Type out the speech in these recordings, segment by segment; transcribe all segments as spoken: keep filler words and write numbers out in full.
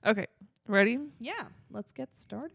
Okay, ready? Yeah, let's get started.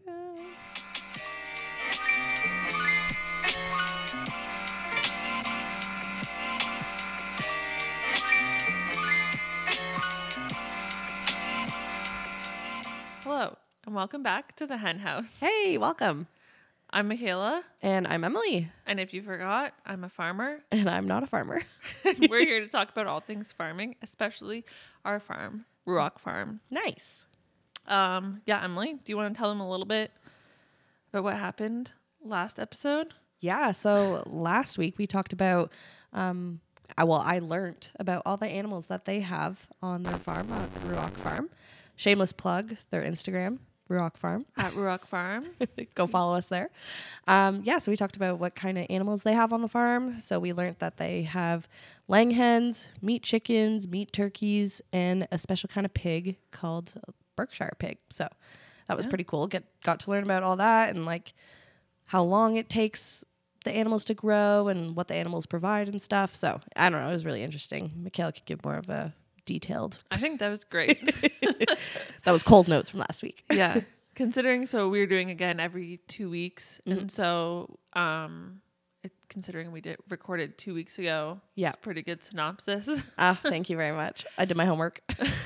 Hello, and welcome back to the Hen House. Hey, welcome. I'm Michaela, And I'm Emily. and if you forgot, I'm a farmer. And I'm not a farmer. We're here to talk about all things farming, especially our farm, Ruach Farm. Nice. Um, yeah, Emily, do you want to tell them a little bit about what happened last episode? Yeah, so last week we talked about, um, I, well, I learned about all the animals that they have on their farm, on the Ruach Farm. Shameless plug, their Instagram, Ruach Farm. At Ruach Farm. Go follow us there. Um, yeah, so we talked about what kind of animals they have on the farm. So we learned that they have laying hens, meat chickens, meat turkeys, and a special kind of pig called Berkshire pig. So that was Yeah. pretty cool. Get got to learn about all that and like how long it takes the animals to grow and what the animals provide and stuff. So I don't know. It was really interesting. Michaela could give more of a detailed. I think that was great. That was Cole's notes from last week. Yeah. Considering, so we're doing again every two weeks. Mhm. And so, um, it, considering we did recorded two weeks ago, Yeah. it's a pretty good synopsis. Ah, thank you very much. I did my homework.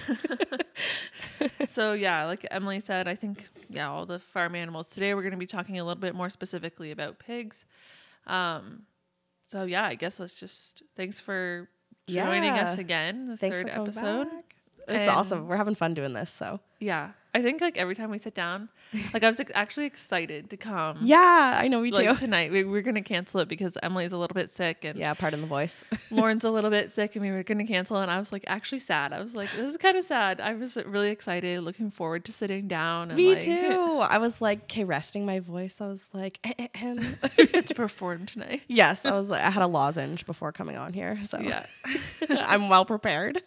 So yeah, like Emily said, I think, yeah, all the farm animals. Today we're going to be talking a little bit more specifically about pigs. Um, so yeah, I guess let's just, thanks for joining Yeah. us again, the Thanks third for coming episode. back. It's And- awesome. We're having fun doing this. So Yeah. I think like every time we sit down, like I was like, actually excited to come. yeah, I know we Like do. tonight, we, we're going to cancel it because Emily's a little bit sick and Yeah, pardon the voice. Lauren's a little bit sick and we were going to cancel. And I was like, actually sad. I was like, this is kind of sad. I was really excited, looking forward to sitting down. And Me like, too. I was like, okay, resting my voice. I was like, ahem. to perform tonight. yes, I was like, I had a lozenge before coming on here. So Yeah. I'm well prepared.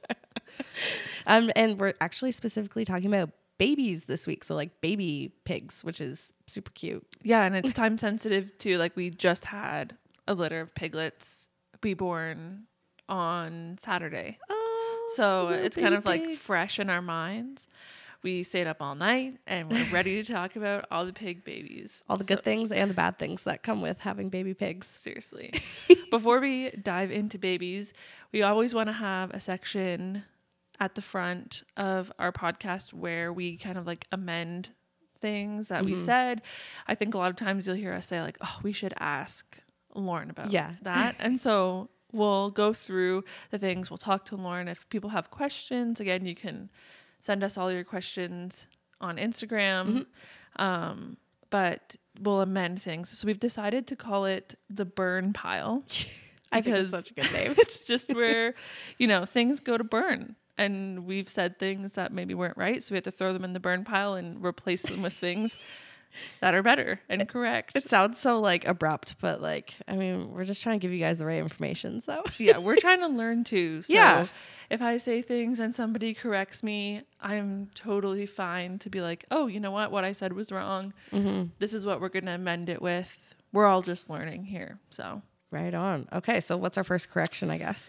um, and we're actually specifically talking about babies this week. So like baby pigs, which is super cute. Yeah. And it's time sensitive too. Like we just had a litter of piglets be born on Saturday. Oh, So little it's kind baby of like pigs. fresh in our minds. We stayed up all night and we're ready to talk about all the pig babies. All the So- good things and the bad things that come with having baby pigs. Seriously. Before we dive into babies, we always want to have a section at the front of our podcast where we kind of like amend things that we Mhm. said. I think a lot of times you'll hear us say like, oh, we should ask Lauren about Yeah. that. And so we'll go through the things. We'll talk to Lauren. If people have questions, again, you can send us all your questions on Instagram. Um, but we'll amend things. So we've decided to call it the burn pile. I think Because- it's such a good name. It's just where, you know, things go to burn. And we've said things that maybe weren't right. So we have to throw them in the burn pile and replace them with things that are better and correct. It sounds so like abrupt, but like, I mean, we're just trying to give you guys the right information. So Yeah, we're trying to learn too. So Yeah. if I say things and somebody corrects me, I'm totally fine to be like, oh, you know what? What I said was wrong. mm-hmm. This is what we're going to amend it with. We're all just learning here. So. Right on. Okay, so what's our first correction, I guess?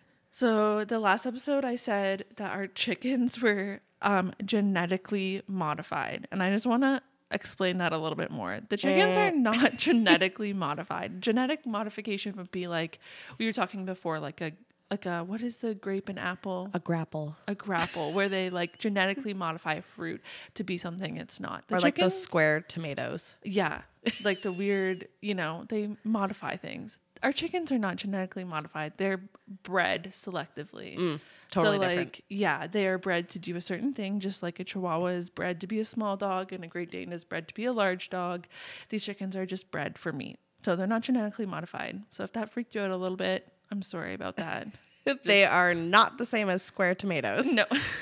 So the last episode I said that our chickens were um, genetically modified. And I just want to explain that a little bit more. The chickens Eh. are not genetically modified. Genetic modification would be like, we were talking before, like a, like a, what is the grape and apple? A grapple. A grapple, where they like genetically modify a fruit to be something it's not. The Or like those chickens- square tomatoes. Yeah. Like the weird, you know, they modify things. Our chickens are not genetically modified. They're bred selectively. Mm, totally so, different. like, yeah, they are bred to do a certain thing, just like a Chihuahua is bred to be a small dog and a Great Dane is bred to be a large dog. These chickens are just bred for meat. So they're not genetically modified. So if that freaked you out a little bit, I'm sorry about that. They are not the same as square tomatoes. No.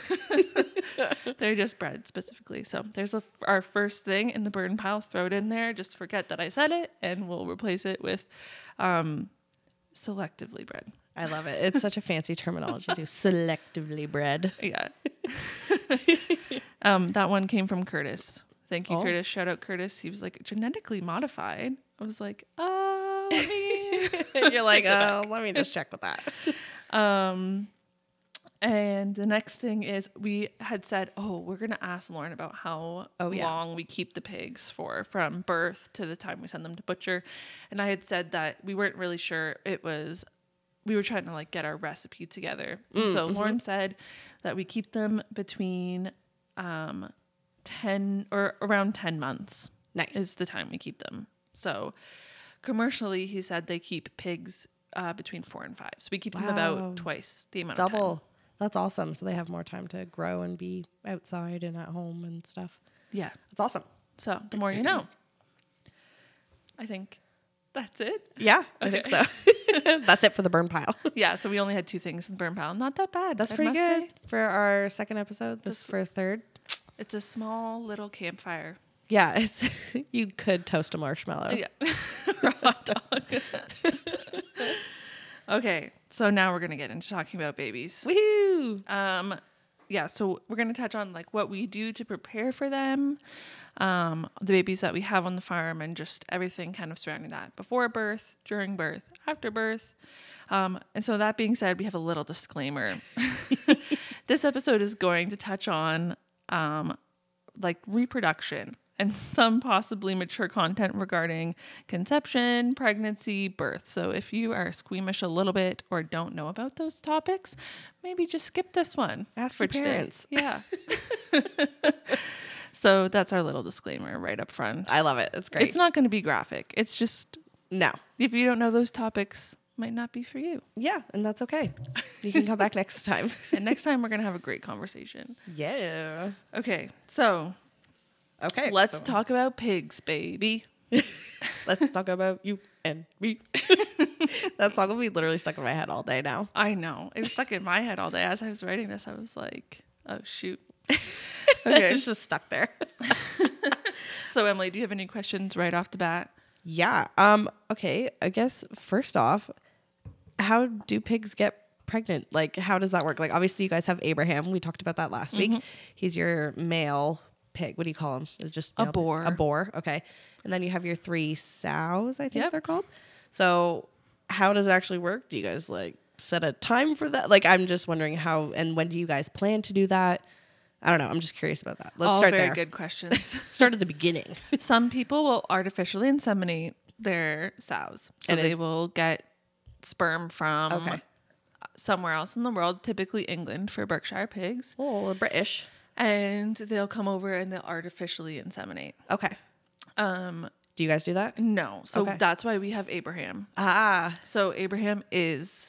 They're just bred specifically. So there's a, our first thing in the burn pile. Throw it in there. Just forget that I said it, and we'll replace it with um, selectively bred. I love it. It's such a fancy terminology too. Selectively bred. Yeah. um, that one came from Curtis. Thank you, Oh. Curtis. Shout out Curtis. He was like, genetically modified. I was like, uh, let me. You're like, oh, let me just check with that. Um, And the next thing is we had said, oh, we're going to ask Lauren about how Oh, yeah. long we keep the pigs for from birth to the time we send them to butcher. And I had said that we weren't really sure. It was, we were trying to like get our recipe together. Mm, so mm-hmm. Lauren said that we keep them between um, ten or around ten months. Nice. Is the time we keep them. So commercially, he said they keep pigs uh, between four and five. So we keep them Wow. about twice the amount of time. Double. That's awesome. So they have more time to grow and be outside and at home and stuff. Yeah. That's awesome. So the more you know. I think that's it. Yeah, I think so. That's it for the burn pile. Yeah, so we only had two things in the burn pile. Not that bad. That's I pretty must good say. for our second episode. This Just- for a third. It's a small little campfire. Yeah, it's you could toast a marshmallow. Yeah. Or a hot dog. Okay, so now we're gonna get into talking about babies. Woohoo! Um, yeah, so we're gonna touch on like what we do to prepare for them, um, the babies that we have on the farm, and just everything kind of surrounding that before birth, during birth, after birth. Um, and so that being said, we have a little disclaimer. This episode is going to touch on um, like reproduction and some possibly mature content regarding conception, pregnancy, birth. So if you are squeamish a little bit or don't know about those topics, maybe just skip this one. Ask for your today. parents. Yeah. So that's our little disclaimer right up front. I love it. It's great. It's not going to be graphic. It's just, no. if you don't know those topics, might not be for you. Yeah, and that's okay. You can come back next time. And next time we're going to have a great conversation. Yeah. Okay. So Okay. let's so talk about pigs, baby. Let's talk about you and me. That song will be literally stuck in my head all day now. I know. It was stuck in my head all day. As I was writing this, I was like, oh, shoot. Okay. It's just stuck there. So, Emily, do you have any questions right off the bat? Yeah. Um. Okay. I guess first off, how do pigs get pregnant? Like, how does that work? Like, obviously, you guys have Abraham. We talked about that last Mm-hmm. week. He's your male pig. What do you call him? It's just A male pig. boar. A boar. Okay. And then you have your three sows. I think Yep. they're called. So, how does it actually work? Do you guys like set a time for that? Like, I'm just wondering how and when do you guys plan to do that? I don't know. I'm just curious about that. Let's All start very there. good questions. Start at the beginning. Some people will artificially inseminate their sows. So And they is- will get sperm from Okay. somewhere else in the world, typically England for Berkshire pigs. Oh, British. And they'll come over and they'll artificially inseminate. Okay. Um, Do you guys do that? no. So Okay. that's why we have Abraham. Ah. So Abraham is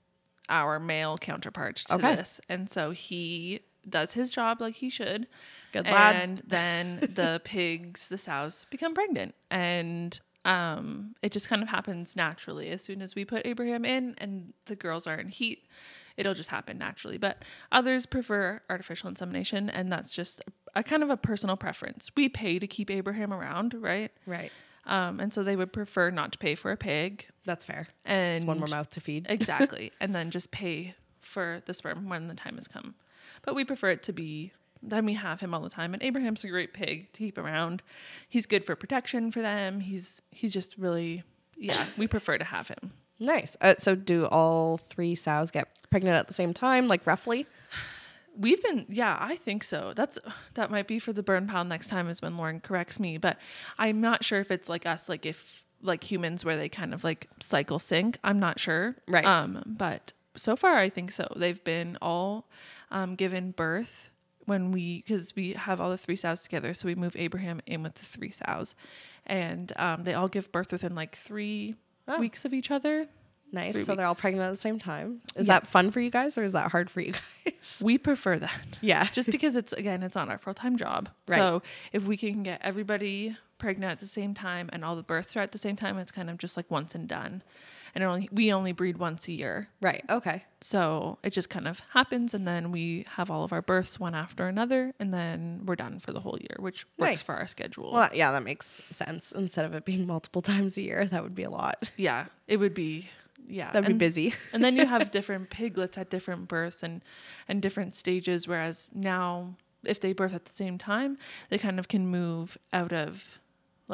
our male counterpart to Okay. this. And so he does his job like he should. Good lad. And then the pigs, the sows, become pregnant. And um, it just kind of happens naturally. As soon as we put Abraham in and the girls are in heat, it'll just happen naturally. But others prefer artificial insemination, and that's just a, a kind of a personal preference. We pay to keep Abraham around, right? Right. Um, and so they would prefer not to pay for a pig. That's fair. And It's one more mouth to feed. Exactly. And then just pay for the sperm when the time has come. But we prefer it to be, then we have him all the time. And Abraham's a great pig to keep around. He's good for protection for them. He's he's just really, yeah, we prefer to have him. Nice. Uh, so do all three sows get pregnant at the same time, like roughly? We've been, yeah, I think so. That's, that might be for the burn pile next time is when Lauren corrects me. But I'm not sure if it's like us, like if, like humans where they kind of like cycle sync. I'm not sure. Right. Um, but so far I think so. They've been all um, given birth when we, because we have all the three sows together. So we move Abraham in with the three sows. And um, they all give birth within like three Oh. weeks of each other. Nice. Three So they're all weeks. pregnant at the same time. Is Yeah. that fun for you guys or is that hard for you guys? We prefer that. Yeah. Just because it's, again, it's not our full-time job. Right. So if we can get everybody pregnant at the same time and all the births are at the same time, it's kind of just like once and done. And it only, we only breed once a year. Right. Okay. So it just kind of happens. And then we have all of our births one after another. And then we're done for the whole year, which works Nice. for our schedule. Well, that- yeah, that makes sense. Instead of it being multiple times a year, that would be a lot. yeah, it would be, yeah. That'd and, be busy. and then you have different piglets at different births and, and different stages. Whereas now, if they birth at the same time, they kind of can move out of like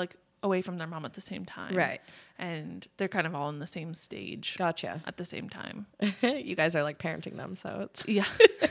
away from their mom at the same time. Right. And they're kind of all in the same stage. Gotcha. At the same time. You guys are like parenting them, so it's yeah.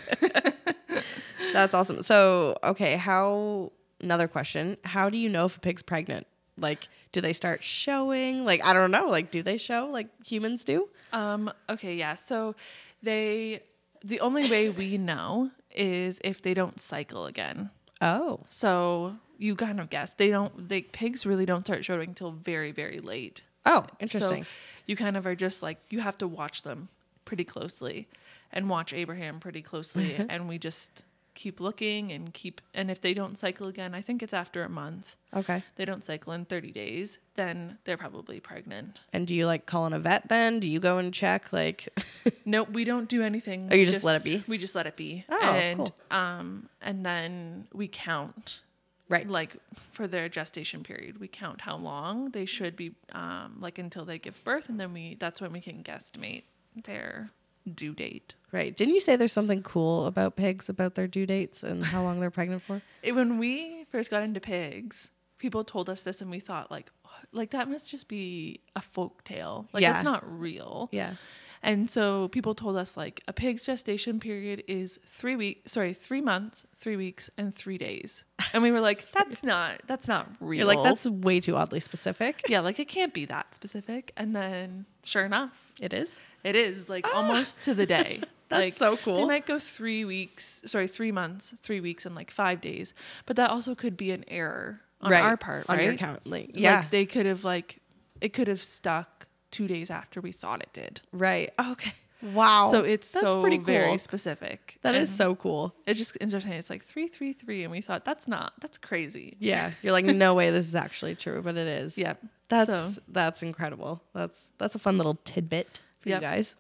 That's awesome. So, okay, how another question, how do you know if a pig's pregnant? Like, do they start showing? Like, I don't know, like do they show like humans do? Um okay, yeah. So they the only way we know is if they don't cycle again. Oh. So you kind of guess. They don't they pigs really don't start showing until very, very late. Oh, interesting. So you kind of are just like, you have to watch them pretty closely and watch Abraham pretty closely. And we just keep looking and keep, and if they don't cycle again, I think it's after a month. Okay. They don't cycle in thirty days, then they're probably pregnant. And do you like call in a vet then? Do you go and check like? No, we don't do anything. Oh, you just, just let it be? We just let it be. Oh, and, cool. Um, and then we count. Right. Like for their gestation period, we count how long they should be, um, like until they give birth. And then we, that's when we can guesstimate their due date. Right. Didn't you say there's something cool about pigs, about their due dates and how long they're pregnant for? It, when we first got into pigs, people told us this and we thought like, like that must just be a folk tale. Like Yeah. it's not real. Yeah. And so people told us like a pig's gestation period is three weeks, sorry, three months, three weeks, and three days. And we were like, that's not, that's not real. You're like, that's way too oddly specific. Yeah, like it can't be that specific. And then sure enough, It is. it is like almost to the day. That's like, so cool. They might go three weeks, sorry, three months, three weeks, and like five days. But that also could be an error on Right. our part, On right? your count. Like, yeah. Like they could have like, it could have stuck two days after we thought it did. Right. Okay. Wow. So it's That's so pretty cool. very specific. That and is so cool. It's just interesting. It's like three, three, three, and we thought that's not. That's crazy. Yeah. You're like, no way this is actually true, but it is. Yep. That's So- that's incredible. That's that's a fun little tidbit for Yep. you guys.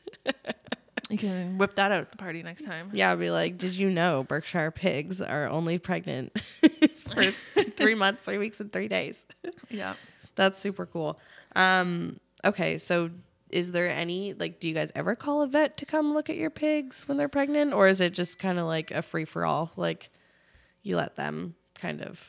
You can whip that out at the party next time. Yeah, I'd be like, did you know Berkshire pigs are only pregnant for three months, three weeks, and three days? Yeah. That's super cool. Um, okay, so is there any, like, do you guys ever call a vet to come look at your pigs when they're pregnant? Or is it just kind of like a free-for-all? Like, you let them kind of...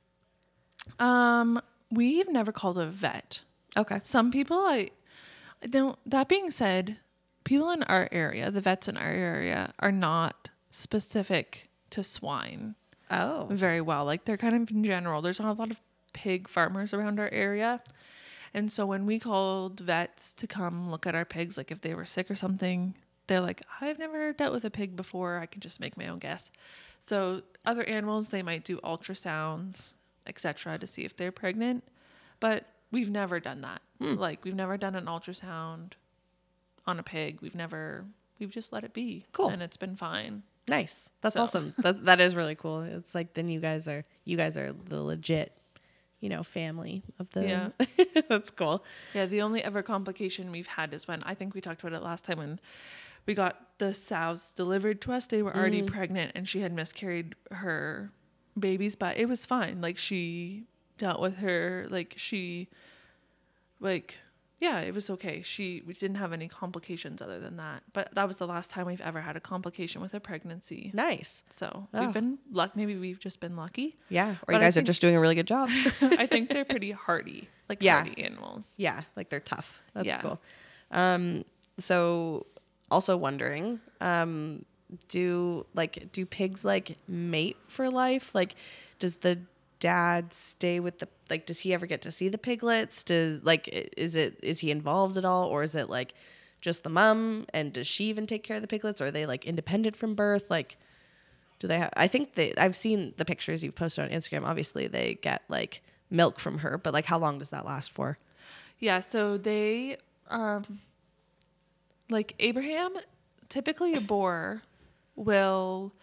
Um, we've never called a vet. Okay. Some people, I, I don't. That being said, people in our area, the vets in our area, are not specific to swine Oh. very well. Like they're kind of in general. There's not a lot of pig farmers around our area. And so when we called vets to come look at our pigs, like if they were sick or something, they're like, I've never dealt with a pig before. I can just make my own guess. So other animals, they might do ultrasounds, et cetera, to see if they're pregnant. But we've never done that. Hmm. Like we've never done an ultrasound on a pig. We've never, we've just let it be. Cool. And it's been fine. Nice. That's So. awesome. That that is really cool. It's like then you guys are you guys are the legit, you know, family of the. Yeah. That's cool. Yeah, the only ever complication we've had is when, I think we talked about it last time, when we got the sows delivered to us. They were already Mm. pregnant and she had miscarried her babies, but it was fine. Like she dealt with her, like she, like, yeah, it was okay. She, we didn't have any complications other than that. But that was the last time we've ever had a complication with a pregnancy. Nice. So Oh. we've been lucky. Maybe we've just been lucky. Yeah. Or But you I guys are think- just doing a really good job. I think they're pretty hardy, like Yeah. hardy animals. Yeah, like they're tough. That's Yeah. cool. Um, so also wondering, um, do like do pigs like mate for life? Like, does the dad stay with the like? Does he ever get to see the piglets? Does like i- is it is he involved at all, or is it like just the mom? And does she even take care of the piglets? Or are they like independent from birth? Like, do they have? I think they. I've seen the pictures you've posted on Instagram. Obviously, they get like milk from her, but like, how long does that last for? Yeah, so they, um, like Abraham, typically a boar will,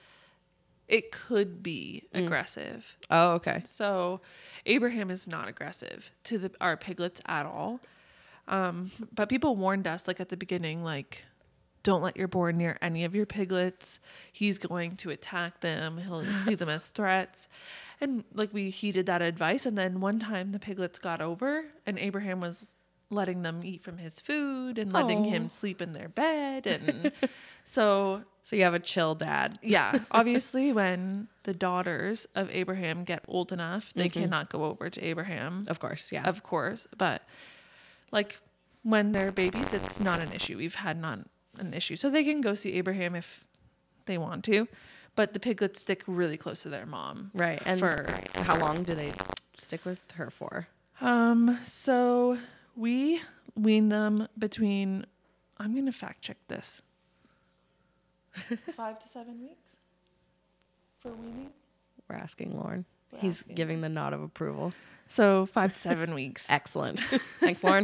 it could be Mm. aggressive. Oh, okay. So Abraham is not aggressive to the our piglets at all. Um, but people warned us, like at the beginning, like, don't let your boar near any of your piglets. He's going to attack them. He'll see them as threats. And like we heeded that advice. And then one time the piglets got over and Abraham was letting them eat from his food and letting Aw. him sleep in their bed. And so So you have a chill dad. Yeah. Obviously, when the daughters of Abraham get old enough, they Mm-hmm. cannot go over to Abraham. Of course, yeah. Of course. But like when they're babies, it's not an issue. We've had not an issue. So they can go see Abraham if they want to. But the piglets stick really close to their mom. Right. And for how long do they stick with her for? Um, so we wean them between, I'm going to fact check this. Five to seven weeks for weaning. We're asking Lauren. We're He's asking. giving the nod of approval. So five to seven weeks. Excellent. Thanks, Lauren.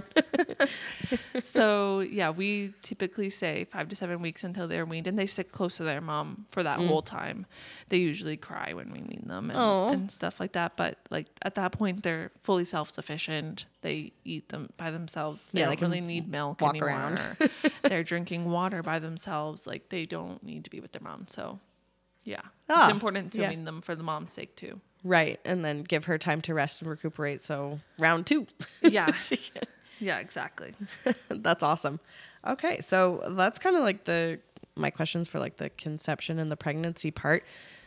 So yeah, we typically say five to seven weeks until they're weaned, and they stick close to their mom for that Mm. whole time. They usually cry when we wean them and, Aw. and stuff like that. But like at that point, they're fully self-sufficient. They eat them by themselves. They Yeah, they don't can really need milk walk anymore. around. They're drinking water by themselves. Like they don't need to be with their mom. So yeah, Ah, it's important to yeah. wean them for the mom's sake too. Right. And then give her time to rest and recuperate. So round two. Yeah. Yeah, exactly. That's awesome. Okay. So that's kind of like the, my questions for like the conception and the pregnancy part.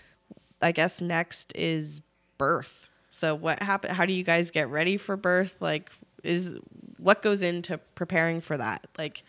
I guess next is birth. So what happened? How do you guys get ready for birth? Like is what goes into preparing for that? Like,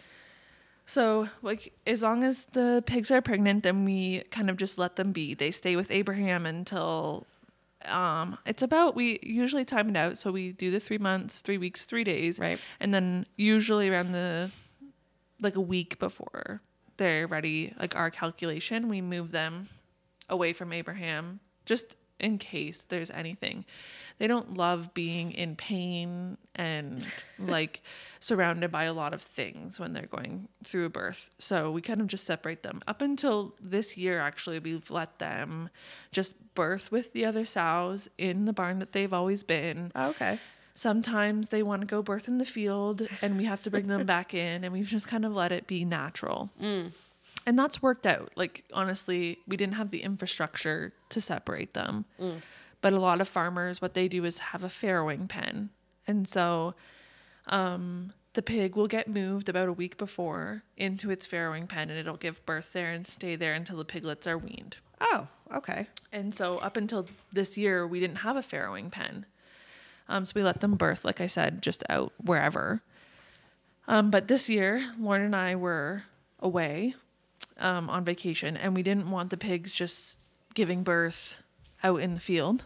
So, like, as long as the pigs are pregnant, then we kind of just let them be. They stay with Abraham until um, it's about, we usually time it out. So we do the three months, three weeks, three days. right. And then usually around the, like a week before they're ready, like our calculation, we move them away from Abraham just in case there's anything. They don't love being in pain and like surrounded by a lot of things when they're going through a birth. So we kind of just separate them. Up until this year, actually, we've let them just birth with the other sows in the barn that they've always been. Oh, okay. Sometimes they want to go birth in the field and we have to bring them back in, and we've just kind of let it be natural. Mm. And that's worked out. Like, honestly, we didn't have the infrastructure to separate them. Mm. But a lot of farmers, what they do is have a farrowing pen. And so um, the pig will get moved about a week before into its farrowing pen, and it'll give birth there and stay there until the piglets are weaned. Oh, okay. And so up until this year, we didn't have a farrowing pen. Um, so we let them birth, like I said, just out wherever. Um, but this year, Lauren and I were away um, on vacation, and we didn't want the pigs just giving birth out in the field.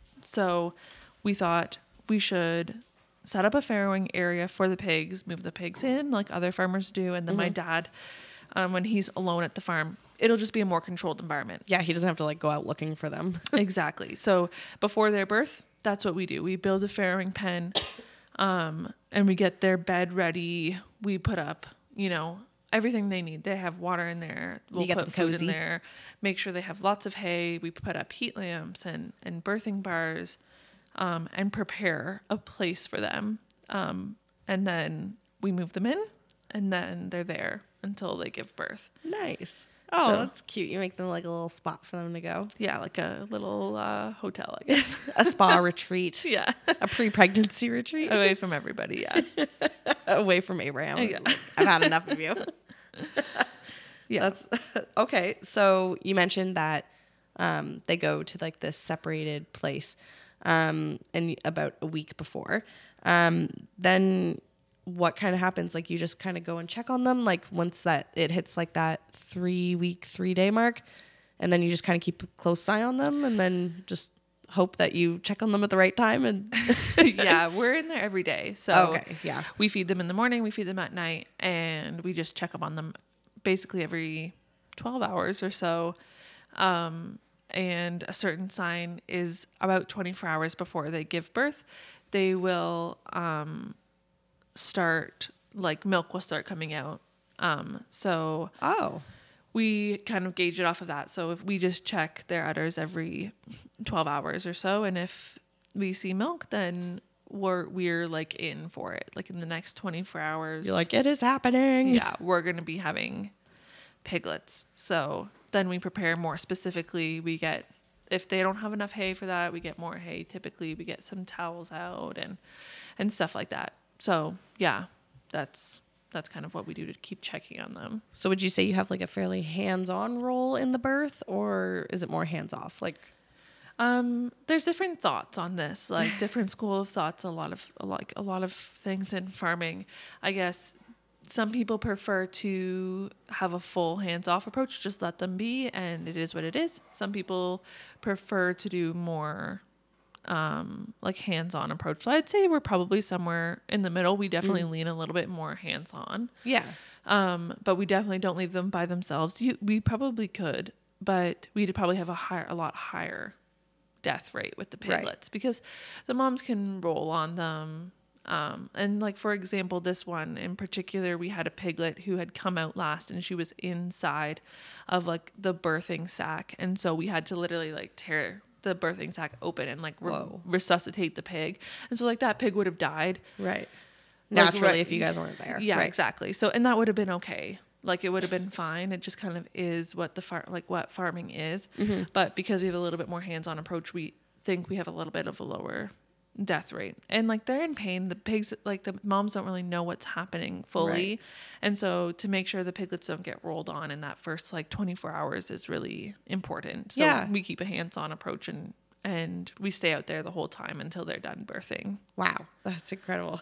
So we thought we should set up a farrowing area for the pigs, move the pigs in like other farmers do. And then my dad, um, when he's alone at the farm, it'll just be a more controlled environment. Yeah, he doesn't have to like go out looking for them. Exactly. So before their birth, that's what we do. We build a farrowing pen, um, and we get their bed ready. We put up, you know, everything they need. They have water in there. We'll You get put them food cozy. in there. Make sure they have lots of hay. We put up heat lamps and, and birthing bars, um, and prepare a place for them. Um, and then we move them in, and then they're there until they give birth. Nice. Oh, So- that's cute. You make them like a little spot for them to go. Yeah, like a little uh, hotel, I guess. A spa retreat. Yeah. A pre-pregnancy retreat. Away from everybody, yeah. Away from Abraham. Yeah. Like, I've had enough of you. Yeah. That's okay. So you mentioned that um, they go to like this separated place, um, and about a week before. Um, then what kind of happens? Like you just kind of go and check on them. Like once that it hits like that three week, three day mark, and then you just kind of keep a close eye on them, and then just hope that you check on them at the right time. And Yeah, we're in there every day. So okay, yeah, we feed them in the morning, we feed them at night, and we just check up on them basically every twelve hours or so. Um, and a certain sign is about twenty-four hours before they give birth, they will um, start, like milk will start coming out. Um, so oh, we kind of gauge it off of that. So if we just check their udders every twelve hours or so, and if we see milk, then we're we're like in for it. Like in the next twenty-four hours, you're like it is happening. yeah, we're gonna be having piglets. So then we prepare more specifically. We get, if they don't have enough hay for that, we get more hay. Typically, we get some towels out and and stuff like that. So yeah, that's that's kind of what we do to keep checking on them. So would you say you have like a fairly hands-on role in the birth, or is it more hands-off? Like, um, there's different thoughts on this, like different school of thoughts, a lot of like a lot of things in farming. I guess some people prefer to have a full hands-off approach, just let them be, and it is what it is. Some people prefer to do more um, like hands-on approach. So I'd say we're probably somewhere in the middle. We definitely mm. lean a little bit more hands-on. Yeah. Um, but we definitely don't leave them by themselves. You, we probably could, but we'd probably have a higher, a lot higher death rate with the piglets right. because the moms can roll on them. Um, and like, for example, this one in particular, we had a piglet who had come out last and she was inside of like the birthing sac. And so we had to literally like tear the birthing sac open and like re- resuscitate the pig. And so like that pig would have died. Right. Like, naturally right, if you guys weren't there. Yeah, right. exactly. So, and that would have been okay. Like it would have been fine. It just kind of is what the far, like what farming is. Mm-hmm. But because we have a little bit more hands-on approach, we think we have a little bit of a lower death rate. And like they're in pain. The pigs, like the moms don't really know what's happening fully. Right. And so to make sure the piglets don't get rolled on in that first like twenty-four hours is really important. So yeah. we keep a hands-on approach and and we stay out there the whole time until they're done birthing. Wow. That's incredible.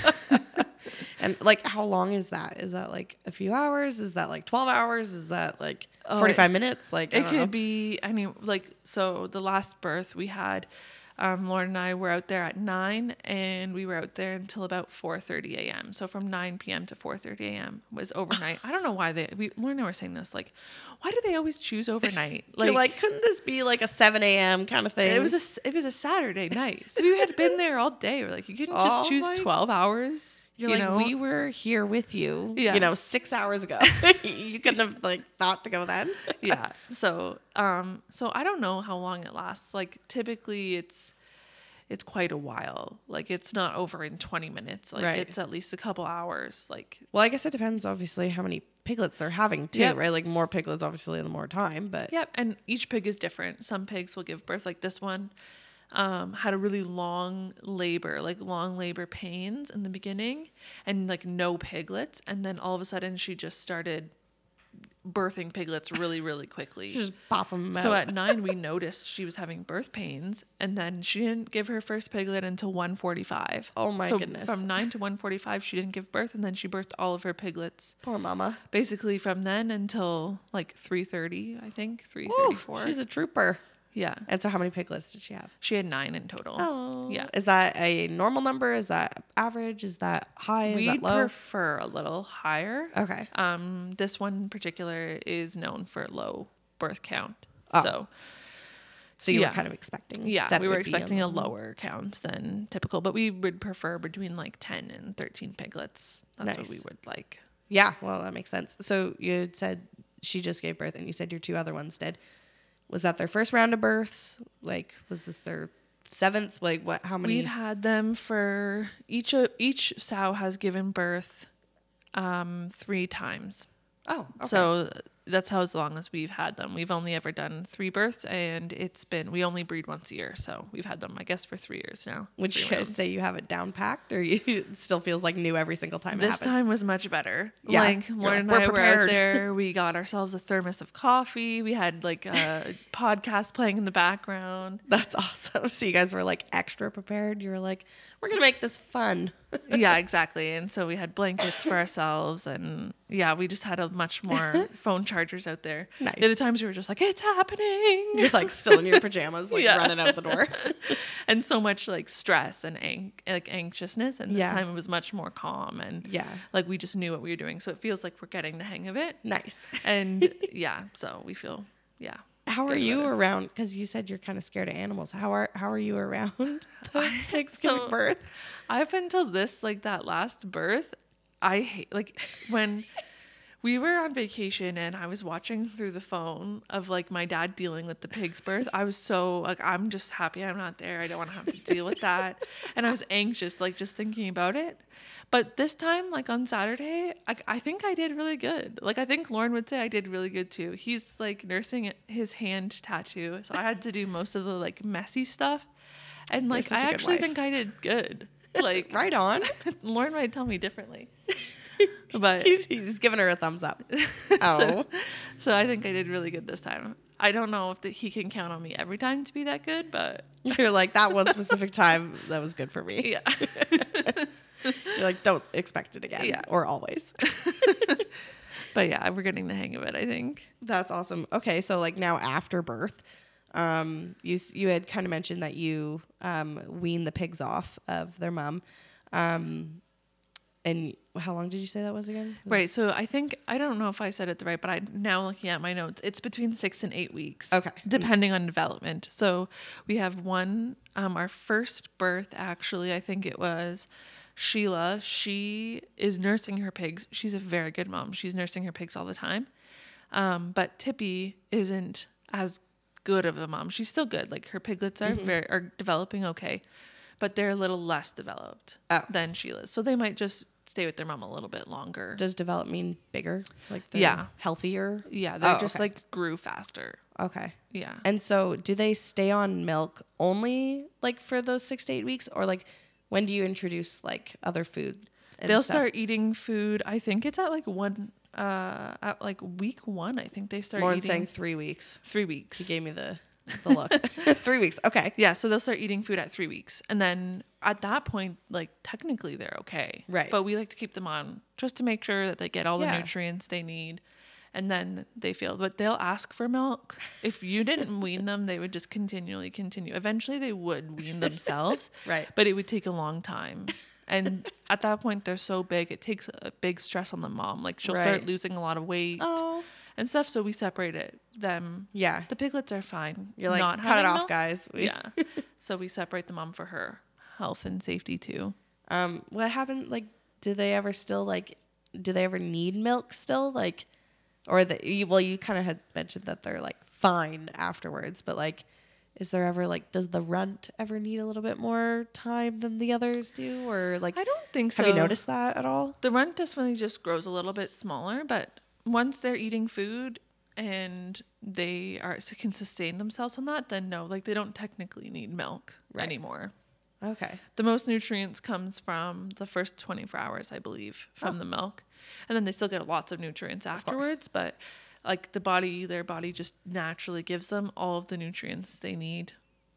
And like, how long is that? Is that like a few hours? Is that like twelve hours? Is that like forty-five oh, minutes? Like, it could know. be any, like, so the last birth we had, um, Lauren and I were out there at nine and we were out there until about four thirty a.m. So from nine p.m. to four thirty a.m. was overnight. I don't know why they, we, Lauren and I were saying this, like, why do they always choose overnight? Like, You're like, couldn't this be like a seven a.m. kind of thing? It was a, it was a Saturday night. So we had been there all day. We're like, you couldn't just oh choose my- twelve hours. You're you like, know? we were here with you, yeah. you know, six hours ago. You couldn't have like thought to go then. Yeah. So, um, so I don't know how long it lasts. Like typically it's, it's quite a while. Like it's not over in twenty minutes. Like right. it's at least a couple hours. Like, well, I guess it depends obviously how many piglets they're having too, yep. right? Like more piglets, obviously the more time, but. Yep. And each pig is different. Some pigs will give birth like this one. Um, had a really long labor, like long labor pains in the beginning and like no piglets. And then all of a sudden she just started birthing piglets really, really quickly. Just pop them out. So at nine, we noticed she was having birth pains and then she didn't give her first piglet until one forty-five. Oh my so goodness. From nine to one forty-five, she didn't give birth and then she birthed all of her piglets. Poor mama. Basically from then until like three thirty, I think, three thirty-four. She's a trooper. Yeah. And so how many piglets did she have? She had nine in total. Oh. Yeah. Is that a normal number? Is that average? Is that high? Is we that low? prefer a little higher. Okay. Um, this one in particular is known for low birth count. Oh. So So you yeah. were kind of expecting Yeah, that we were a expecting a lower count than typical, but we would prefer between like ten and thirteen piglets. That's nice. what we would like. Yeah, well, that makes sense. So you had said she just gave birth and you said your two other ones did. Was that their first round of births? Like, was this their seventh? Like, what? How many? We've had them for each. Uh, each sow has given birth um, three times. Oh, okay. So that's how as long as we've had them. We've only ever done three births, and it's been we only breed once a year, so we've had them, I guess, for three years now. Would you guys say you have it down packed, or you it still feels like new every single time? This it happens? time was much better. Yeah, like Lauren like, and I prepared. were out there. We got ourselves a thermos of coffee. We had like a podcast playing in the background. That's awesome. So you guys were like extra prepared. You were like, we're gonna make this fun. Yeah, exactly. And so we had blankets for ourselves, and yeah, we just had a much more phone chargers out there. Nice. The other times we were just like, it's happening. You're like still in your pajamas, like yeah. running out the door. And so much like stress and ang- like anxiousness. And this yeah. time it was much more calm and yeah, like we just knew what we were doing. So it feels like we're getting the hang of it. Nice. And yeah, so we feel, yeah. How are you around? Because you said you're kind of scared of animals. How are how are you around the pigs so, giving birth? Up until this, like that last birth, I hate like when we were on vacation and I was watching through the phone of like my dad dealing with the pig's birth. I was so like, I'm just happy I'm not there. I don't want to have to deal with that. And I was anxious, like just thinking about it. But this time, like on Saturday, I, I think I did really good. Like I think Lauren would say I did really good too. He's like nursing his hand tattoo. So I had to do most of the like messy stuff. And like, I actually think I did good. Like right on. Lauren might tell me differently. But he's, he's giving her a thumbs up. Oh. so, so I think I did really good this time. I don't know if the, he can count on me every time to be that good, but you're like, that one specific time that was good for me. Yeah. You're like, don't expect it again. Yeah. Or always. But yeah, we're getting the hang of it, I think. That's awesome. Okay, so like now after birth, um, you s- you had kind of mentioned that you um, wean the pigs off of their mom. Um, and how long did you say that was again? It was- Right. So I think, I don't know if I said it right, but I'm now looking at my notes. It's between six and eight weeks. Okay. Depending on development. So we have one, um, our first birth, actually, I think it was Sheila. She is nursing her pigs. She's a very good mom. She's nursing her pigs all the time. Um, but Tippy isn't as good of a mom. She's still good. Like her piglets are Mm-hmm. very, are developing okay, but they're a little less developed Oh. than Sheila's. So they might just stay with their mom a little bit longer. Does develop mean bigger? Like they're Yeah. healthier? Yeah, they're Oh, just okay. like grew faster. Okay. Yeah. And so do they stay on milk only like for those six to eight weeks? Or like when do you introduce like other food? and They'll stuff? start eating food. I think it's at like one, uh, at like week one. I think they start Lauren's eating saying three weeks. three He weeks. gave me the, the look. Three weeks. Okay. Yeah, so they'll start eating food at three weeks, and then at that point, like technically they're okay. Right. But we like to keep them on just to make sure that they get all the Yeah. nutrients they need, and then they feel. But they'll ask for milk. If you didn't wean them, they would just continually continue. Eventually, they would wean themselves. Right. But it would take a long time. And at that point, they're so big, it takes a big stress on the mom. Like she'll Right. start losing a lot of weight Oh. and stuff. So we separated them. Yeah. The piglets are fine. You're like, not cut it having off, milk. guys. We- Yeah. So we separate the mom for her health and safety too. Um, what happened? Like, do they ever still like? Do they ever need milk still? Like, or the you, well, you kind of had mentioned that they're like fine afterwards, but like, is there ever like, does the runt ever need a little bit more time than the others do, or like, I don't think so. have you noticed that at all? The runt definitely just grows a little bit smaller, but once they're eating food and they are can sustain themselves on that, then no, like they don't technically need milk Right. anymore. Okay. The most nutrients comes from the first twenty-four hours, I believe, from Oh. the milk. And then they still get lots of nutrients afterwards, but like the body, their body just naturally gives them all of the nutrients they need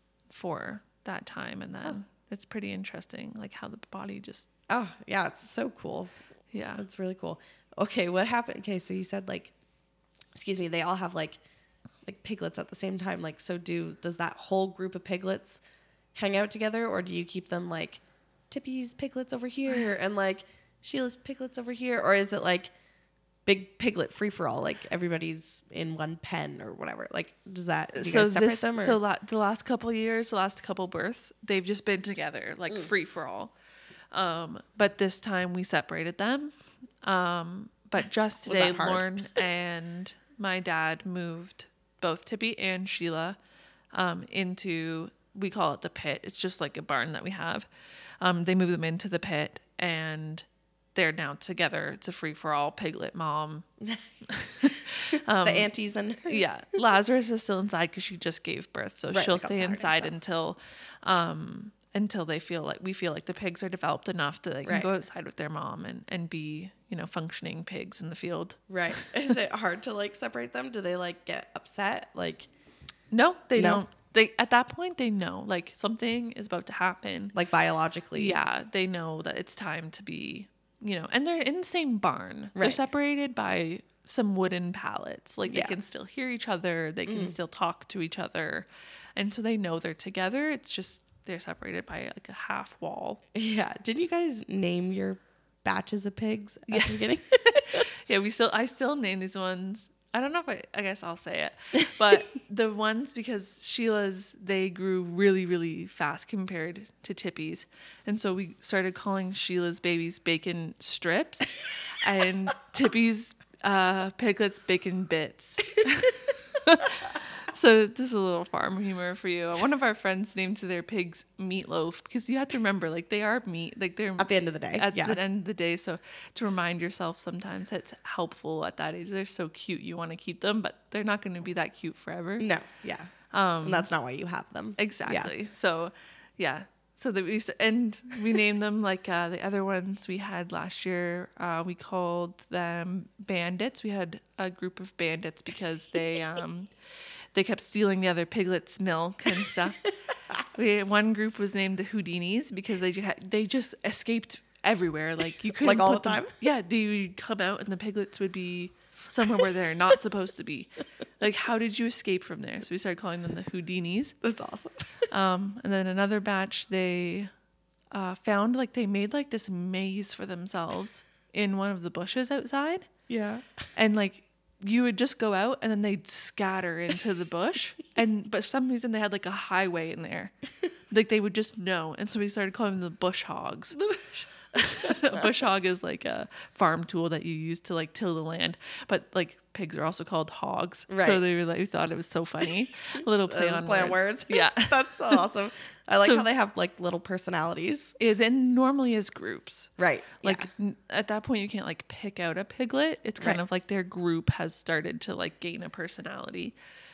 for that time. And then it's pretty interesting, like how the body just, Oh yeah, it's so cool. yeah. That's really cool. Okay, what happened? Okay, so you said like, excuse me, they all have like, like piglets at the same time. Like, so do does that whole group of piglets hang out together, or do you keep them like Tippy's piglets over here and like Sheila's piglets over here, or is it like big piglet free for all? Like everybody's in one pen or whatever. Like, does that do you so guys separate this, them? Or? so la- the last couple years, the last couple births, they've just been together, like Mm. free for all. Um, but this time we separated them. Um, but just Was today, that hard? Lauren and my dad moved both Tippy and Sheila um, into, we call it the pit. It's just like a barn that we have. Um, they moved them into the pit, and they're now together. It's a free for all piglet mom. um, the aunties and yeah, Lazarus is still inside because she just gave birth, so Right, she'll like on stay Saturday, inside so. until, um, until they feel like we feel like the pigs are developed enough that they can Right. go outside with their mom and and be, you know, functioning pigs in the field. right. Is it hard to like separate them? Do they like get upset? Like, No, they No? don't. They at that point they know like something is about to happen. like biologically? Yeah, they know that it's time to be, you know, and they're in the same barn. They're Right. separated by some wooden pallets. Like Yeah. they can still hear each other, they can Mm. still talk to each other. And so they know they're together. It's just they're separated by like a half wall. Yeah. Didn't you guys name your batches of pigs at Yeah. the beginning? Yeah, we still I still name these ones. I don't know if I I guess I'll say it. But the ones because Sheila's they grew really, really fast compared to Tippy's. And so we started calling Sheila's babies bacon strips and Tippy's uh piglets bacon bits. So this is a little farm humor for you. One of our friends named their pigs Meatloaf because you have to remember, like they are meat, like they're At the end of the day. at yeah. the end of the day. So to remind yourself sometimes it's helpful at that age. They're so cute. You want to keep them, but they're not going to be that cute forever. No. Yeah. Um, And that's not why you have them. exactly. So yeah. So that we s- and we named them like uh, the other ones we had last year. Uh, we called them bandits. We had a group of bandits because they um, they kept stealing the other piglets' milk and stuff. We one group was named the Houdinis because they ju- had, they just escaped everywhere. Like you couldn't Like all put the them- time? Yeah, they would come out and the piglets would be somewhere where they're not supposed to be. Like, how did you escape from there? So we started calling them the Houdinis. That's awesome. Um, and then another batch, they uh, found like they made like this maze for themselves in one of the bushes outside. Yeah. And like you would just go out and then they'd scatter into the bush. And but for some reason they had like a highway in there. Like they would just know. And so we started calling them the bush hogs. A bush hog is like a farm tool that you use to like till the land, but like pigs are also called hogs. Right. So they were like, we thought it was so funny. A little play That was a on play on words. words. Yeah. That's so awesome. I like So- how they have like little personalities. It then normally is groups. Right. Like n- at that point you can't like pick out a piglet. It's kind Right. of like their group has started to like gain a personality.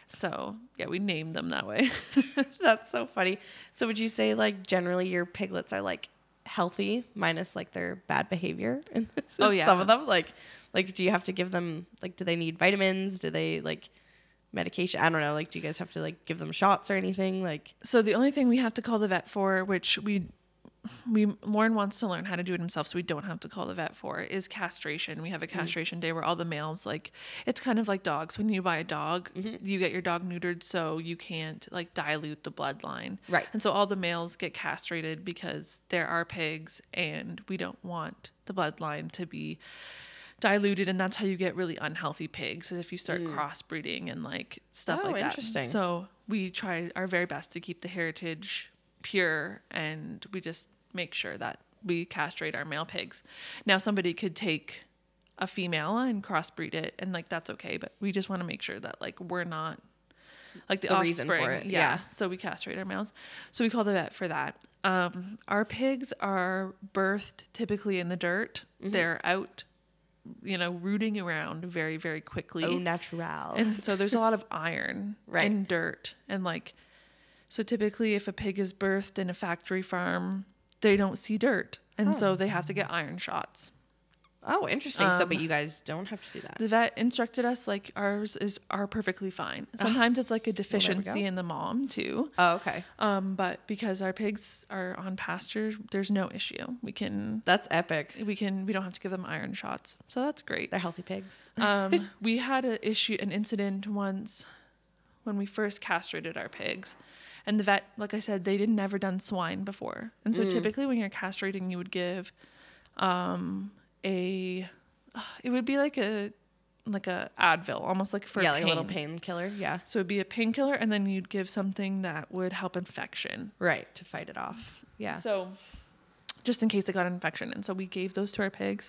So yeah, we named them that way. That's so funny. So would you say like generally your piglets are like healthy minus like their bad behavior? And Oh, yeah. Some of them like like do you have to give them like do they need vitamins? Do they like medication? I don't know. Like do you guys have to like give them shots or anything? Like So the only thing we have to call the vet for, which we we Lauren wants to learn how to do it himself, so we don't have to call the vet for, is castration. We have a castration day where all the males, like, it's kind of like dogs. When you buy a dog, you get your dog neutered so you can't like dilute the bloodline. Right. And so all the males get castrated because there are pigs and we don't want the bloodline to be diluted, and that's how you get really unhealthy pigs, is if you start crossbreeding and like stuff Oh, like that. interesting. So we try our very best to keep the heritage pure, and we just make sure that we castrate our male pigs. Now somebody could take a female and crossbreed it, and like that's okay, but we just want to make sure that like we're not like the, The offspring. reason for it, Yeah. yeah. So we castrate our males. So we call the vet for that. Um, our pigs are birthed typically in the dirt. Mm-hmm. They're out, you know, rooting around very, very quickly. au natural. And so there's a lot of iron Right. and dirt. And like, so typically if a pig is birthed in a factory farm, they don't see dirt. And so they have to get iron shots. Oh, interesting. so Um, but you guys don't have to do that. The vet instructed us like ours is are perfectly fine. Sometimes it's like a deficiency go. in the mom too. Oh, okay. Um, but because our pigs are on pasture, there's no issue. We can That's epic. we can we don't have to give them iron shots. So that's great. They're healthy pigs. Um, we had an issue, an incident once when we first castrated our pigs, and the vet, like I said, they had never done swine before, and so typically when you're castrating, you would give, um, a, it would be like a, like a Advil, almost like for yeah, like pain. a little painkiller. Yeah. So it'd be a painkiller, and then you'd give something that would help infection. Right. To fight it off. Yeah. So just in case they got an infection, and so we gave those to our pigs,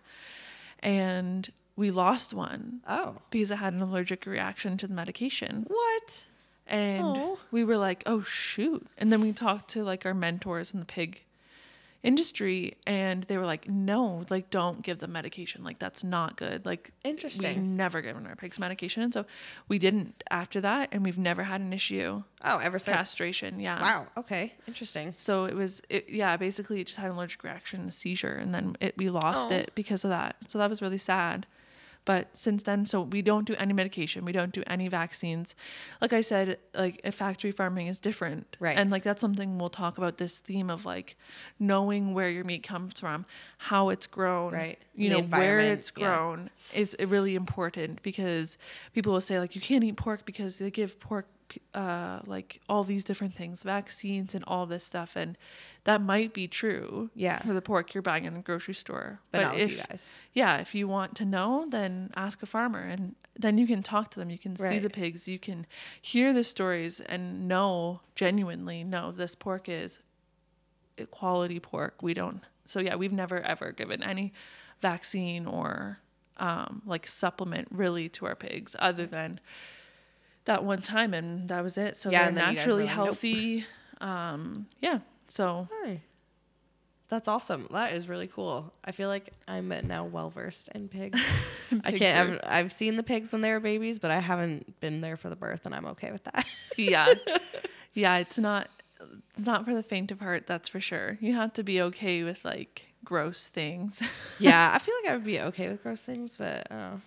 and we lost one Oh. because it had an allergic reaction to the medication. What? And Oh. we were like, oh shoot. And then we talked to like our mentors in the pig industry, and they were like, no, like don't give them medication. Like that's not good. Like we Interesting. never given our pigs medication. And so we didn't after that, and we've never had an issue. Oh, ever since. Castration. Yeah. Wow. Okay. Interesting. So it was, it, yeah, basically it just had an allergic reaction, a seizure, and then it, we lost Oh. it because of that. So that was really sad. But since then, so we don't do any medication. We don't do any vaccines. Like I said, like a factory farming is different. Right. And like that's something we'll talk about, this theme of like knowing where your meat comes from, how it's grown, Right. you The know, where environment, it's yeah. grown is really important, because people will say like, you can't eat pork because they give pork uh like all these different things, vaccines and all this stuff, and that might be true Yeah. for the pork you're buying in the grocery store, But, not if with you guys. yeah if you want to know, then ask a farmer, and then you can talk to them, you can see Right. the pigs, you can hear the stories and know genuinely, no, this pork is quality pork. We don't, so yeah, we've never ever given any vaccine or um like supplement really to our pigs, other than that one time, and that was it. So Yeah, they're and then you guys naturally were like, nope. healthy. Um, yeah. So Hi. That's awesome. That is really cool. I feel like I'm now well versed in pigs. I Pig can't. birth. I've, I've seen the pigs when they were babies, but I haven't been there for the birth, and I'm okay with that. yeah, yeah. It's not. it's not for the faint of heart, that's for sure. You have to be okay with like gross things. Yeah, I feel like I would be okay with gross things, but uh,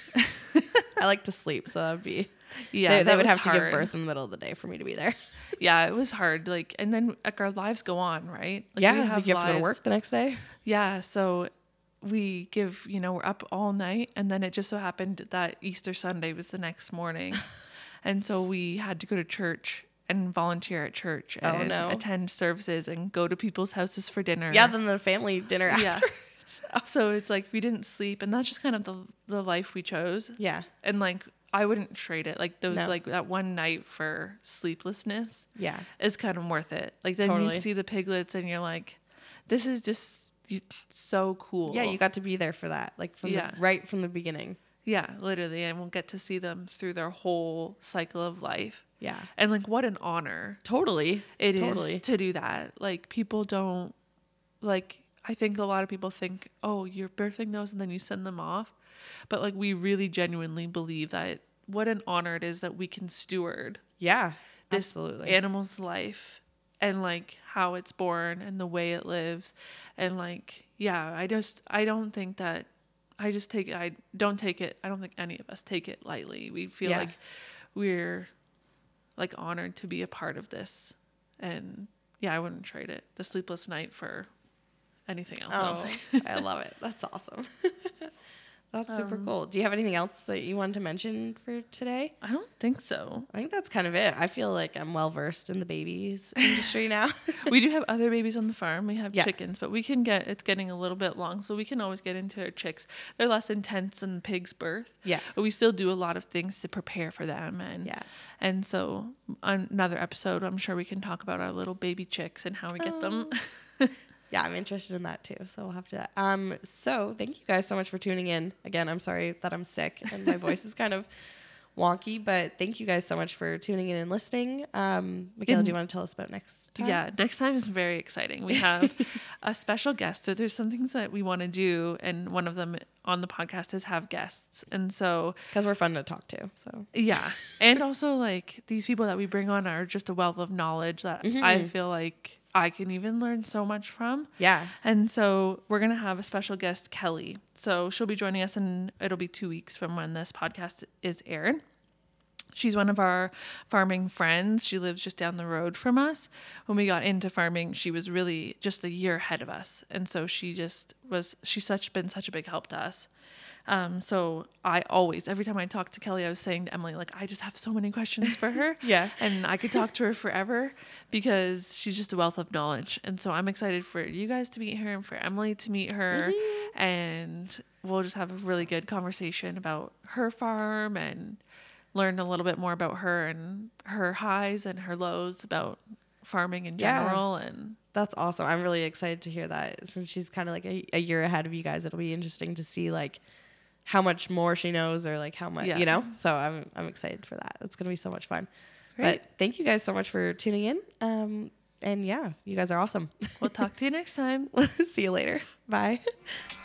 I like to sleep, so that'd be Yeah, they, that they would was have to give hard. birth in the middle of the day for me to be there. Yeah, it was hard. Like, and then like our lives go on, right? Like, Yeah, we we have have to go to lives. work the next day. Yeah, so we give, you know, we're up all night, and then it just so happened that Easter Sunday was the next morning. And so we had to go to church and volunteer at church Oh, and no. attend services and go to people's houses for dinner. Yeah, then the family dinner after. Yeah. So it's like we didn't sleep, and that's just kind of the the life we chose. Yeah. And like I wouldn't trade it. Like those No. like that one night for sleeplessness Yeah. is kind of worth it. Like then Totally. you see the piglets and you're like, this is just you, so cool. Yeah, you got to be there for that, like from Yeah. the, right from the beginning. Yeah, literally, and we'll get to see them through their whole cycle of life. Yeah. And like what an honor Totally. it is Totally. to do that. Like people don't like I think a lot of people think, "Oh, you're birthing those and then you send them off." But like we really genuinely believe that what an honor it is that we can steward Yeah. this Absolutely. animal's life and like how it's born and the way it lives. And like yeah, I just I don't think that I just take I don't take it I don't think any of us take it lightly. We feel Yeah. like we're like honored to be a part of this. And yeah, I wouldn't trade it. The sleepless night for anything else. I don't Oh, think. I love it. That's awesome. That's super Um, cool. Do you have anything else that you wanted to mention for today? I don't think so. I think that's kind of it. I feel like I'm well versed in the babies industry now. We do have other babies on the farm. We have Yeah. chickens, but we can get it's getting a little bit long, so we can always get into our chicks. They're less intense than pig's birth. Yeah. But we still do a lot of things to prepare for them, and Yeah. and so on another episode, I'm sure we can talk about our little baby chicks and how we get them. Yeah, I'm interested in that too. So we'll have to. Um, so thank you guys so much for tuning in. Again, I'm sorry that I'm sick and my voice is kind of wonky, but thank you guys so much for tuning in and listening. Um, Michaela, do you want to tell us about next time? Yeah, next time is very exciting. We have a special guest. So there's some things that we want to do, and one of them on the podcast is have guests. And so Because we're fun to talk to. So yeah, and also like these people that we bring on are just a wealth of knowledge that Mhm. I feel like I can even learn so much from. yeah. And so we're going to have a special guest, Kelly. So she'll be joining us, and it'll be two weeks from when this podcast is aired. She's one of our farming friends. She lives just down the road from us. When we got into farming, she was really just a year ahead of us. And so she just was, she's such been such a big help to us. Um, so I always, every time I talk to Kelly, I was saying to Emily, like, I just have so many questions for her. Yeah. And I could talk to her forever because she's just a wealth of knowledge. And so I'm excited for you guys to meet her and for Emily to meet her. Mm-hmm. And we'll just have a really good conversation about her farm and learn a little bit more about her and her highs and her lows about farming in Yeah. general. And That's awesome. I'm really excited to hear that. Since she's kind of like a, a year ahead of you guys, it'll be interesting to see like how much more she knows or like how much, Yeah. you know? So I'm, I'm excited for that. It's going to be so much fun. Great. But thank you guys so much for tuning in. Um, and yeah, you guys are awesome. we'll talk to you next time. See you later. Bye.